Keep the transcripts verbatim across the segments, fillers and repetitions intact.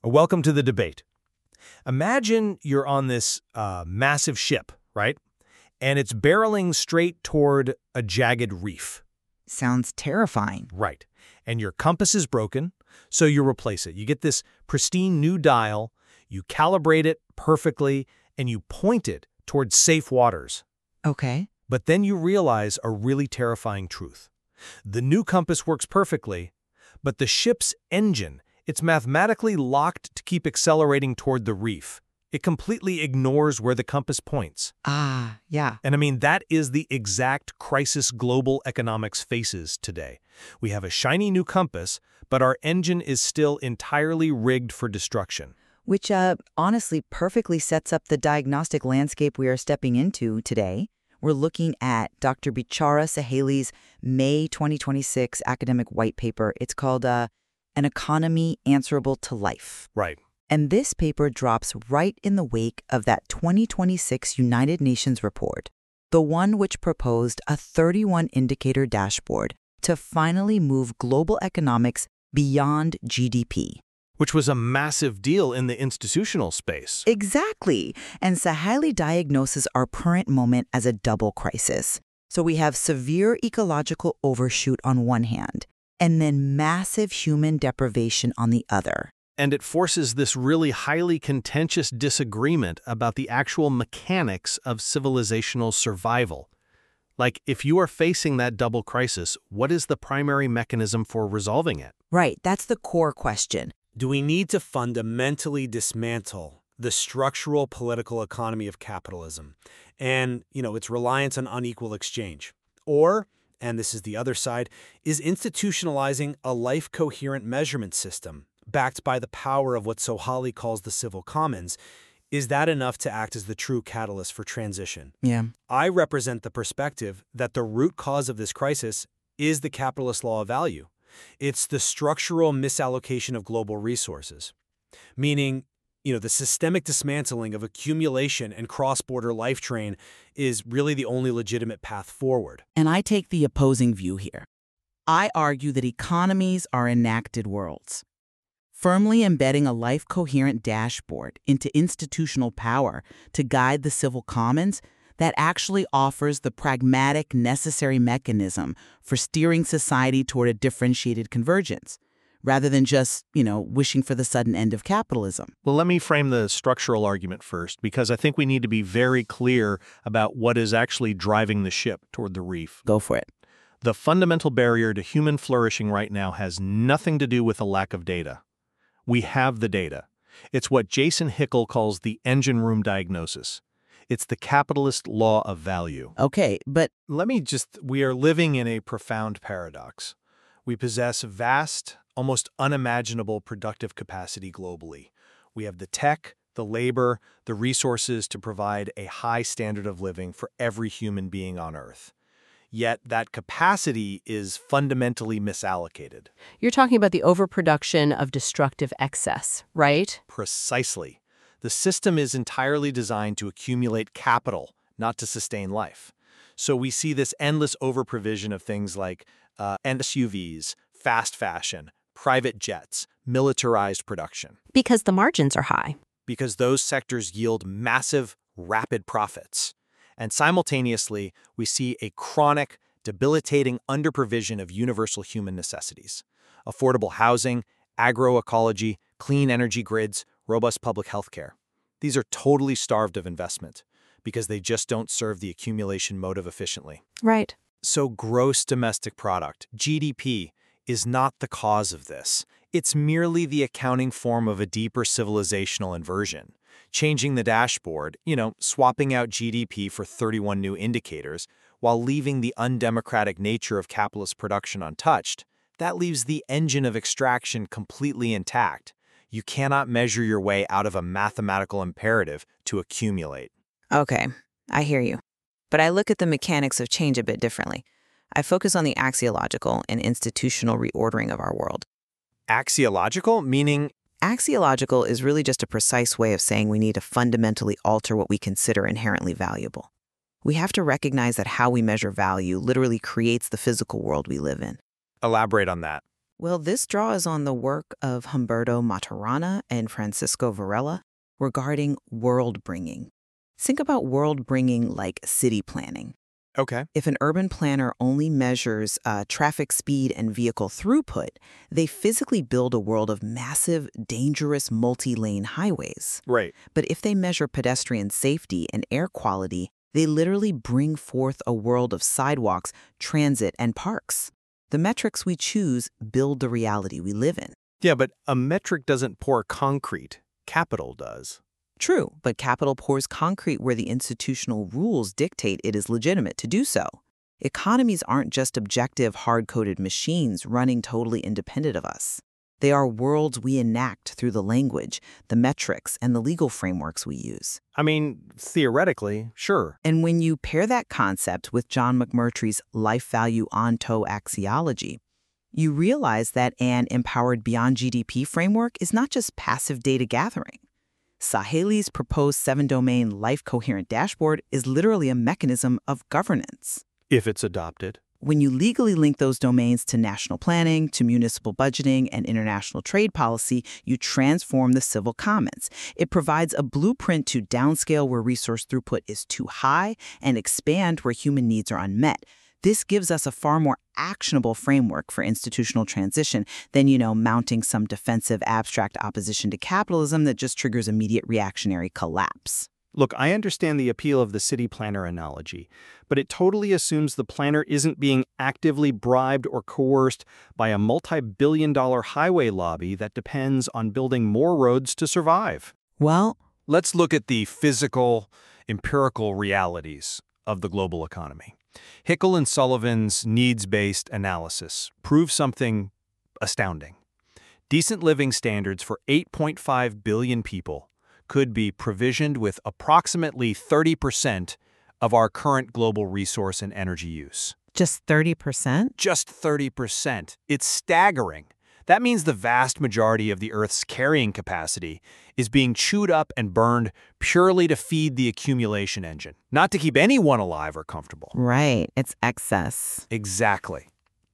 Welcome to the debate. Imagine you're on this uh, massive ship, right? And it's barreling straight toward a jagged reef. Sounds terrifying. Right. And your compass is broken, so you replace it. You get this pristine new dial, you calibrate it perfectly, and you point it towards safe waters. Okay. But then you realize a really terrifying truth. The new compass works perfectly, but the ship's engine, it's mathematically locked to keep accelerating toward the reef. It completely ignores where the compass points. Ah, yeah. And I mean, that is the exact crisis global economics faces today. We have a shiny new compass, but our engine is still entirely rigged for destruction. Which, uh, honestly perfectly sets up the diagnostic landscape we are stepping into today. We're looking at Doctor Bichara Saheli's May twenty twenty-six academic white paper. It's called, uh, An Economy Answerable to Life. Right. And this paper drops right in the wake of that twenty twenty-six United Nations report, the one which proposed a thirty-one indicator dashboard to finally move global economics beyond G D P. Which was a massive deal in the institutional space. Exactly. And Saheli diagnoses our current moment as a double crisis. So we have severe ecological overshoot on one hand, and then massive human deprivation on the other. And it forces this really highly contentious disagreement about the actual mechanics of civilizational survival. Like, if you are facing that double crisis, what is the primary mechanism for resolving it? Right, that's the core question. Do we need to fundamentally dismantle the structural political economy of capitalism and, you know, its reliance on unequal exchange? Or, and this is the other side, is institutionalizing a life-coherent measurement system backed by the power of what Sohali calls the civil commons, is that enough to act as the true catalyst for transition? Yeah. I represent the perspective that the root cause of this crisis is the capitalist law of value. It's the structural misallocation of global resources, meaning, you know, the systemic dismantling of accumulation and cross-border life train is really the only legitimate path forward. And I take the opposing view here. I argue that economies are enacted worlds. Firmly embedding a life-coherent dashboard into institutional power to guide the civil commons that actually offers the pragmatic, necessary mechanism for steering society toward a differentiated convergence, rather than just, you know, wishing for the sudden end of capitalism. Well, let me frame the structural argument first, because I think we need to be very clear about what is actually driving the ship toward the reef. Go for it. The fundamental barrier to human flourishing right now has nothing to do with a lack of data. We have the data. It's what Jason Hickel calls the engine room diagnosis. It's the capitalist law of value. Okay, but Let me just, we are living in a profound paradox. We possess vast, almost unimaginable productive capacity globally. We have the tech, the labor, the resources to provide a high standard of living for every human being on Earth. Yet that capacity is fundamentally misallocated. You're talking about the overproduction of destructive excess, right? Precisely. The system is entirely designed to accumulate capital, not to sustain life. So we see this endless overprovision of things like uh, S U Vs, fast fashion, private jets, militarized production. Because the margins are high. Because those sectors yield massive, rapid profits. And simultaneously, we see a chronic, debilitating underprovision of universal human necessities. Affordable housing, agroecology, clean energy grids, robust public health care. These are totally starved of investment because they just don't serve the accumulation motive efficiently. Right. So gross domestic product, G D P, is not the cause of this. It's merely the accounting form of a deeper civilizational inversion. Changing the dashboard, you know, swapping out G D P for thirty-one new indicators, while leaving the undemocratic nature of capitalist production untouched, that leaves the engine of extraction completely intact. You cannot measure your way out of a mathematical imperative to accumulate. Okay, I hear you. But I look at the mechanics of change a bit differently. I focus on the axiological and institutional reordering of our world. Axiological, meaning? Axiological is really just a precise way of saying we need to fundamentally alter what we consider inherently valuable. We have to recognize that how we measure value literally creates the physical world we live in. Elaborate on that. Well, this draws on the work of Humberto Maturana and Francisco Varela regarding world bringing. Think about world bringing like city planning. Okay. If an urban planner only measures uh, traffic speed and vehicle throughput, they physically build a world of massive, dangerous multi-lane highways. Right. But if they measure pedestrian safety and air quality, they literally bring forth a world of sidewalks, transit, and parks. The metrics we choose build the reality we live in. Yeah, but a metric doesn't pour concrete. Capital does. True, but capital pours concrete where the institutional rules dictate it is legitimate to do so. Economies aren't just objective, hard-coded machines running totally independent of us. They are worlds we enact through the language, the metrics, and the legal frameworks we use. I mean, theoretically, sure. And when you pair that concept with John McMurtry's life value onto axiology, you realize that an empowered beyond G D P framework is not just passive data gathering. Saheli's proposed seven-domain life-coherent dashboard is literally a mechanism of governance. If it's adopted. When you legally link those domains to national planning, to municipal budgeting, and international trade policy, you transform the civil commons. It provides a blueprint to downscale where resource throughput is too high and expand where human needs are unmet. This gives us a far more actionable framework for institutional transition than, you know, mounting some defensive abstract opposition to capitalism that just triggers immediate reactionary collapse. Look, I understand the appeal of the city planner analogy, but it totally assumes the planner isn't being actively bribed or coerced by a multi-billion dollar highway lobby that depends on building more roads to survive. Well, let's look at the physical, empirical realities of the global economy. Hickel and Sullivan's needs-based analysis proves something astounding. Decent living standards for eight point five billion people could be provisioned with approximately thirty percent of our current global resource and energy use. just thirty percent? Just thirty percent. It's staggering. That means the vast majority of the Earth's carrying capacity is being chewed up and burned purely to feed the accumulation engine, not to keep anyone alive or comfortable. Right, it's excess. Exactly.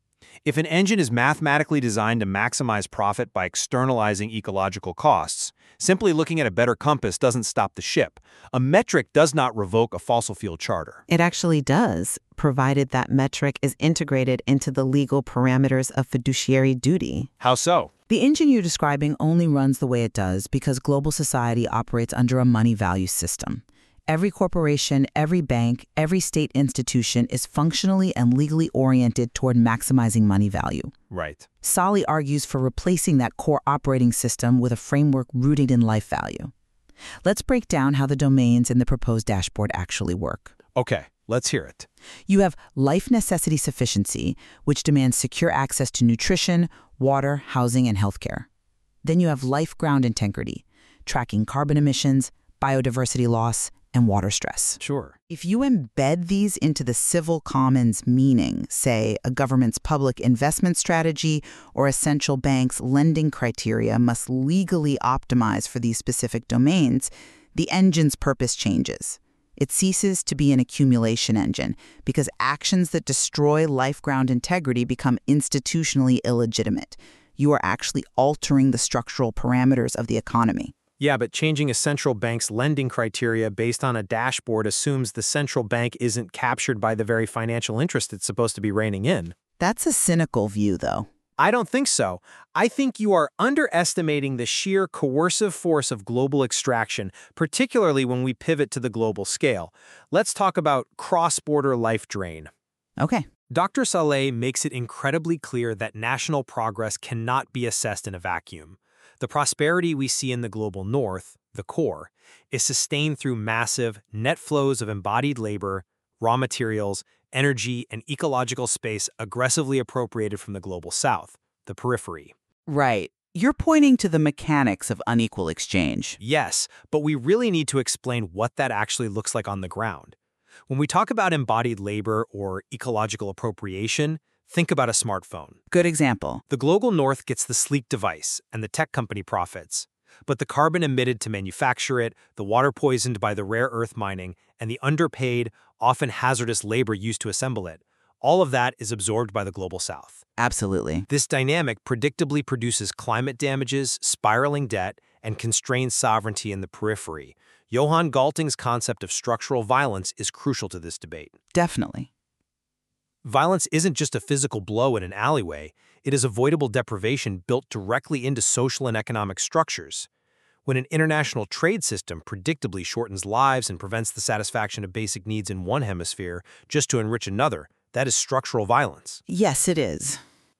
If an engine is mathematically designed to maximize profit by externalizing ecological costs, simply looking at a better compass doesn't stop the ship. A metric does not revoke a fossil fuel charter. It actually does, provided that metric is integrated into the legal parameters of fiduciary duty. How so? The engine you're describing only runs the way it does because global society operates under a money value system. Every corporation, every bank, every state institution is functionally and legally oriented toward maximizing money value. Right. Solly argues for replacing that core operating system with a framework rooted in life value. Let's break down how the domains in the proposed dashboard actually work. Okay, let's hear it. You have life necessity sufficiency, which demands secure access to nutrition, water, housing, and healthcare. Then you have life ground integrity, tracking carbon emissions, biodiversity loss, and water stress. Sure. If you embed these into the civil commons meaning, say a government's public investment strategy or a central bank's lending criteria must legally optimize for these specific domains, the engine's purpose changes. It ceases to be an accumulation engine because actions that destroy life ground integrity become institutionally illegitimate. You are actually altering the structural parameters of the economy. Yeah, but changing a central bank's lending criteria based on a dashboard assumes the central bank isn't captured by the very financial interest it's supposed to be reining in. That's a cynical view, though. I don't think so. I think you are underestimating the sheer coercive force of global extraction, particularly when we pivot to the global scale. Let's talk about cross-border life drain. Okay. Doctor Saleh makes it incredibly clear that national progress cannot be assessed in a vacuum. The prosperity we see in the global north, the core, is sustained through massive net flows of embodied labor, raw materials, energy, and ecological space aggressively appropriated from the global south, the periphery. Right. You're pointing to the mechanics of unequal exchange. Yes, but we really need to explain what that actually looks like on the ground. When we talk about embodied labor or ecological appropriation, think about a smartphone. Good example. The global north gets the sleek device, and the tech company profits. But the carbon emitted to manufacture it, the water poisoned by the rare earth mining, and the underpaid, often hazardous labor used to assemble it, All of that is absorbed by the Global South. Absolutely. This dynamic predictably produces climate damages, spiraling debt, and constrained sovereignty in the periphery. Johan Galting's concept of structural violence is crucial to this debate. Definitely. Violence isn't just a physical blow in an alleyway, it is avoidable deprivation built directly into social and economic structures. When an international trade system predictably shortens lives and prevents the satisfaction of basic needs in one hemisphere just to enrich another, that is structural violence. Yes, it is.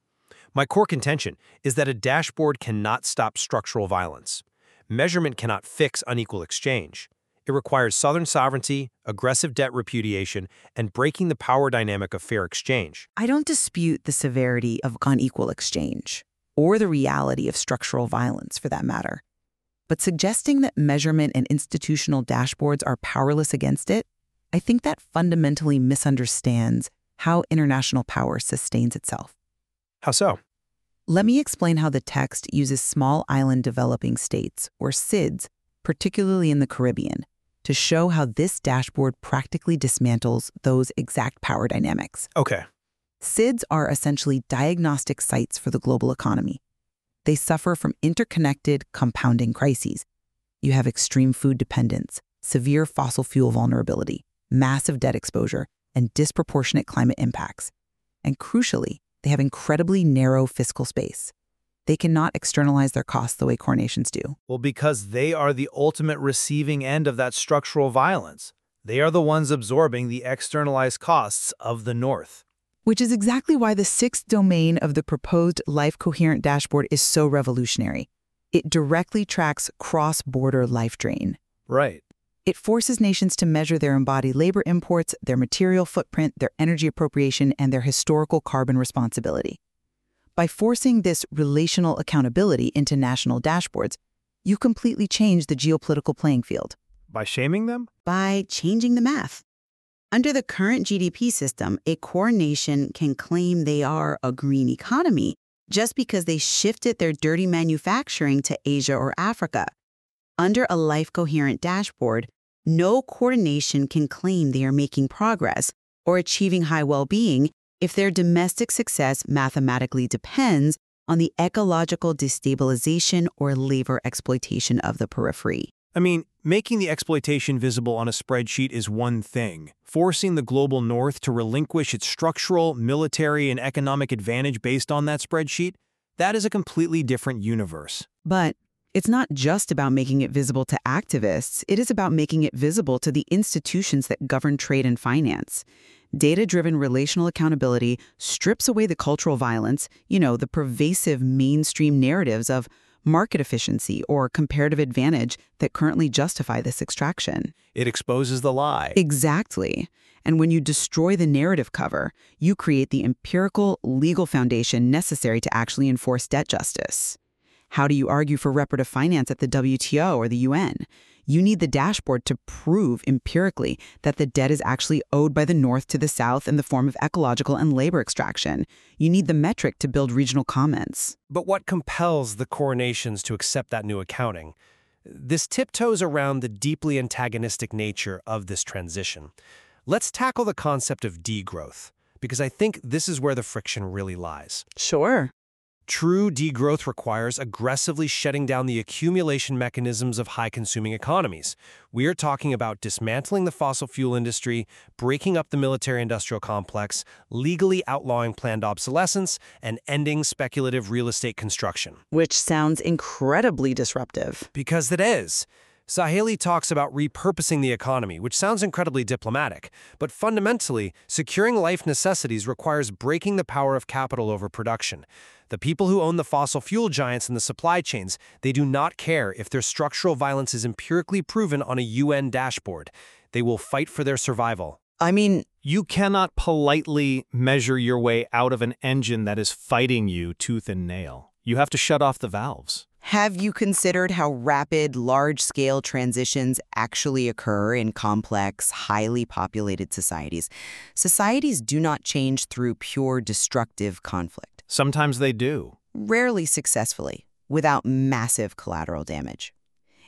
My core contention is that a dashboard cannot stop structural violence. Measurement cannot fix unequal exchange. It requires southern sovereignty, aggressive debt repudiation, and breaking the power dynamic of fair exchange. I don't dispute the severity of unequal exchange, or the reality of structural violence, for that matter. But suggesting that measurement and institutional dashboards are powerless against it, I think that fundamentally misunderstands how international power sustains itself. How so? Let me explain how the text uses small island developing states, or S I Ds, particularly in the Caribbean, to show how this dashboard practically dismantles those exact power dynamics. Okay. S I Ds are essentially diagnostic sites for the global economy. They suffer from interconnected, compounding crises. You have extreme food dependence, severe fossil fuel vulnerability, massive debt exposure, and disproportionate climate impacts. And crucially, they have incredibly narrow fiscal space. They cannot externalize their costs the way core nations do. Well, because they are the ultimate receiving end of that structural violence. They are the ones absorbing the externalized costs of the North. Which is exactly why the sixth domain of the proposed Life Coherent dashboard is so revolutionary. It directly tracks cross-border life drain. Right. It forces nations to measure their embodied labor imports, their material footprint, their energy appropriation, and their historical carbon responsibility. By forcing this relational accountability into national dashboards, you completely change the geopolitical playing field. By shaming them? By changing the math. Under the current G D P system, a core nation can claim they are a green economy just because they shifted their dirty manufacturing to Asia or Africa. Under a Life Coherent dashboard, no core nation can claim they are making progress or achieving high well-being if their domestic success mathematically depends on the ecological destabilization or labor exploitation of the periphery. I mean, making the exploitation visible on a spreadsheet is one thing. Forcing the global North to relinquish its structural, military, and economic advantage based on that spreadsheet, that is a completely different universe. But it's not just about making it visible to activists. It is about making it visible to the institutions that govern trade and finance. Data-driven relational accountability strips away the cultural violence, you know, the pervasive mainstream narratives of market efficiency or comparative advantage that currently justify this extraction. It exposes the lie. Exactly. And when you destroy the narrative cover, you create the empirical, legal foundation necessary to actually enforce debt justice. How do you argue for reparative finance at the W T O or the U N? You need the dashboard to prove empirically that the debt is actually owed by the North to the South in the form of ecological and labor extraction. You need the metric to build regional comments. But what compels the core nations to accept that new accounting? This tiptoes around the deeply antagonistic nature of this transition. Let's tackle the concept of degrowth, because I think this is where the friction really lies. Sure. True degrowth requires aggressively shutting down the accumulation mechanisms of high-consuming economies. We are talking about dismantling the fossil fuel industry, breaking up the military-industrial complex, legally outlawing planned obsolescence, and ending speculative real estate construction. Which sounds incredibly disruptive. Because it is. Saheli talks about repurposing the economy, which sounds incredibly diplomatic, but fundamentally, securing life necessities requires breaking the power of capital over production. The people who own the fossil fuel giants in the supply chains, they do not care if their structural violence is empirically proven on a U N dashboard. They will fight for their survival. I mean, you cannot politely measure your way out of an engine that is fighting you tooth and nail. You have to shut off the valves. Have you considered how rapid, large-scale transitions actually occur in complex, highly populated societies? Societies do not change through pure destructive conflict. Sometimes they do. Rarely successfully, without massive collateral damage.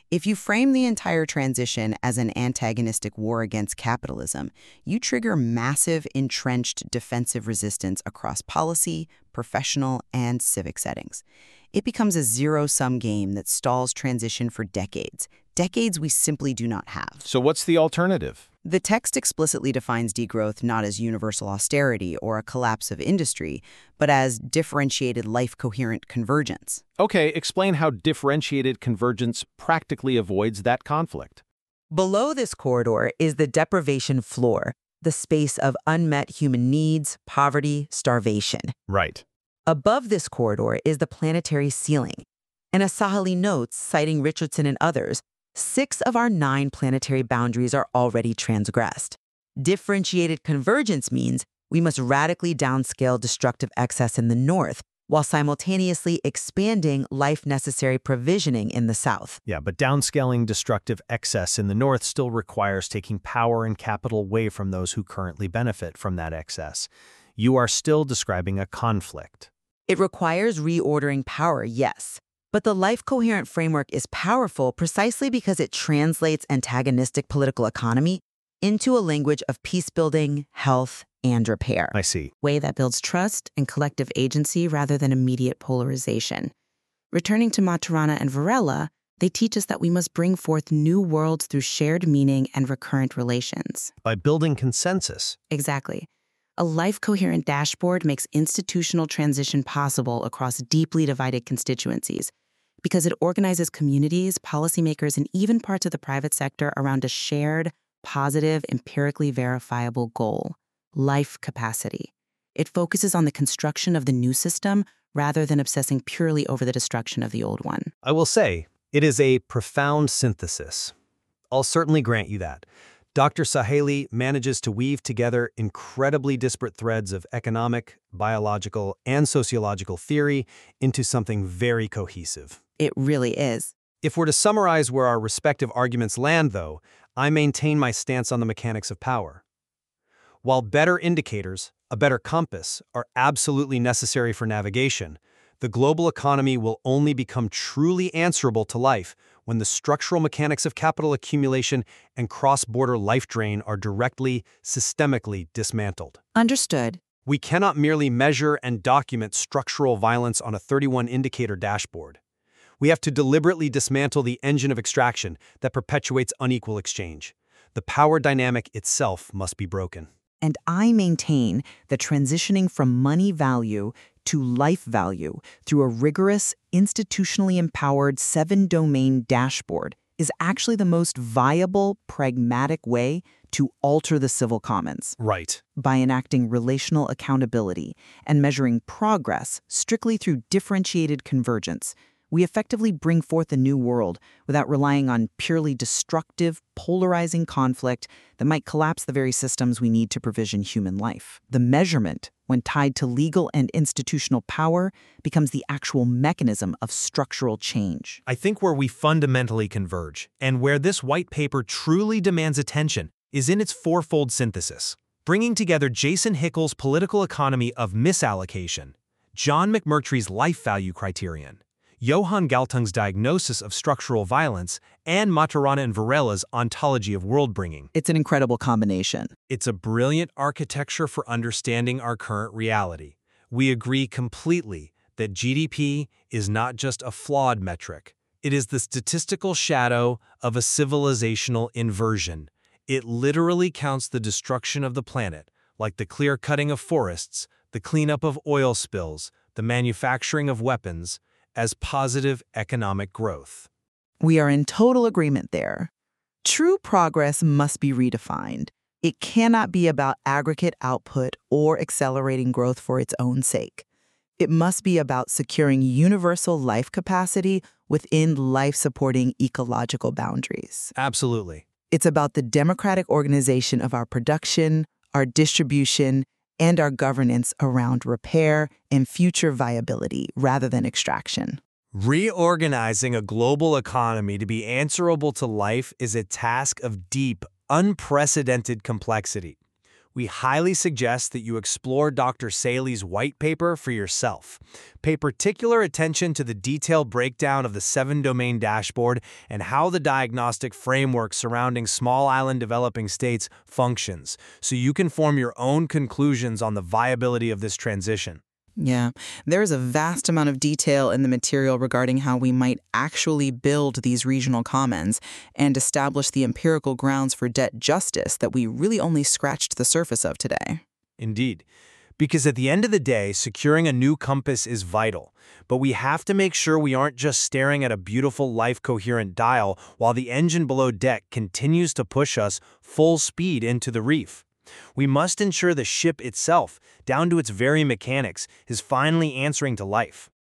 If you frame the entire transition as an antagonistic war against capitalism, you trigger massive, entrenched defensive resistance across policy, professional, and civic settings. It becomes a zero-sum game that stalls transition for decades, decades we simply do not have. So what's the alternative? The text explicitly defines degrowth not as universal austerity or a collapse of industry, but as differentiated life-coherent convergence. Okay, explain how differentiated convergence practically avoids that conflict. Below this corridor is the deprivation floor, the space of unmet human needs, poverty, starvation. Right. Above this corridor is the planetary ceiling. And as Sahaly notes, citing Richardson and others, six of our nine planetary boundaries are already transgressed. Differentiated convergence means we must radically downscale destructive excess in the north, while simultaneously expanding life-necessary provisioning in the south. Yeah, but downscaling destructive excess in the north still requires taking power and capital away from those who currently benefit from that excess. You are still describing a conflict. It requires reordering power, yes. But the life-coherent framework is powerful precisely because it translates antagonistic political economy into a language of peace-building, health, and repair. I see. Way that builds trust and collective agency rather than immediate polarization. Returning to Maturana and Varela, they teach us that we must bring forth new worlds through shared meaning and recurrent relations. By building consensus. Exactly. A life-coherent dashboard makes institutional transition possible across deeply divided constituencies because it organizes communities, policymakers, and even parts of the private sector around a shared, positive, empirically verifiable goal: life capacity. It focuses on the construction of the new system rather than obsessing purely over the destruction of the old one. I will say, it is a profound synthesis. I'll certainly grant you that. Doctor Sahaly manages to weave together incredibly disparate threads of economic, biological, and sociological theory into something very cohesive. It really is. If we're to summarize where our respective arguments land, though, I maintain my stance on the mechanics of power. While better indicators, a better compass, are absolutely necessary for navigation, the global economy will only become truly answerable to life when the structural mechanics of capital accumulation and cross-border life drain are directly, systemically dismantled. Understood. We cannot merely measure and document structural violence on a thirty-one indicator dashboard. We have to deliberately dismantle the engine of extraction that perpetuates unequal exchange. The power dynamic itself must be broken. And I maintain that transitioning from money value to life value through a rigorous, institutionally empowered seven-domain dashboard is actually the most viable, pragmatic way to alter the civil commons. Right. By enacting relational accountability and measuring progress strictly through differentiated convergence, we effectively bring forth a new world without relying on purely destructive, polarizing conflict that might collapse the very systems we need to provision human life. The measurement, when tied to legal and institutional power, becomes the actual mechanism of structural change. I think where we fundamentally converge, and where this white paper truly demands attention, is in its fourfold synthesis, bringing together Jason Hickel's political economy of misallocation, John McMurtry's life value criterion, Johan Galtung's diagnosis of structural violence, and Maturana and Varela's ontology of world-bringing. It's an incredible combination. It's a brilliant architecture for understanding our current reality. We agree completely that G D P is not just a flawed metric. It is the statistical shadow of a civilizational inversion. It literally counts the destruction of the planet, like the clear-cutting of forests, the cleanup of oil spills, the manufacturing of weapons, as positive economic growth. We are in total agreement there. True progress must be redefined. It cannot be about aggregate output or accelerating growth for its own sake. It must be about securing universal life capacity within life-supporting ecological boundaries. Absolutely. It's about the democratic organization of our production, our distribution, and our governance around repair and future viability rather than extraction. Reorganizing a global economy to be answerable to life is a task of deep, unprecedented complexity. We highly suggest that you explore Doctor Saley's white paper for yourself. Pay particular attention to the detailed breakdown of the seven-domain dashboard and how the diagnostic framework surrounding small island developing states functions, so you can form your own conclusions on the viability of this transition. Yeah, there is a vast amount of detail in the material regarding how we might actually build these regional commons and establish the empirical grounds for debt justice that we really only scratched the surface of today. Indeed. Because at the end of the day, securing a new compass is vital. But we have to make sure we aren't just staring at a beautiful life-coherent dial while the engine below deck continues to push us full speed into the reef. We must ensure the ship itself, down to its very mechanics, is finally answering to life.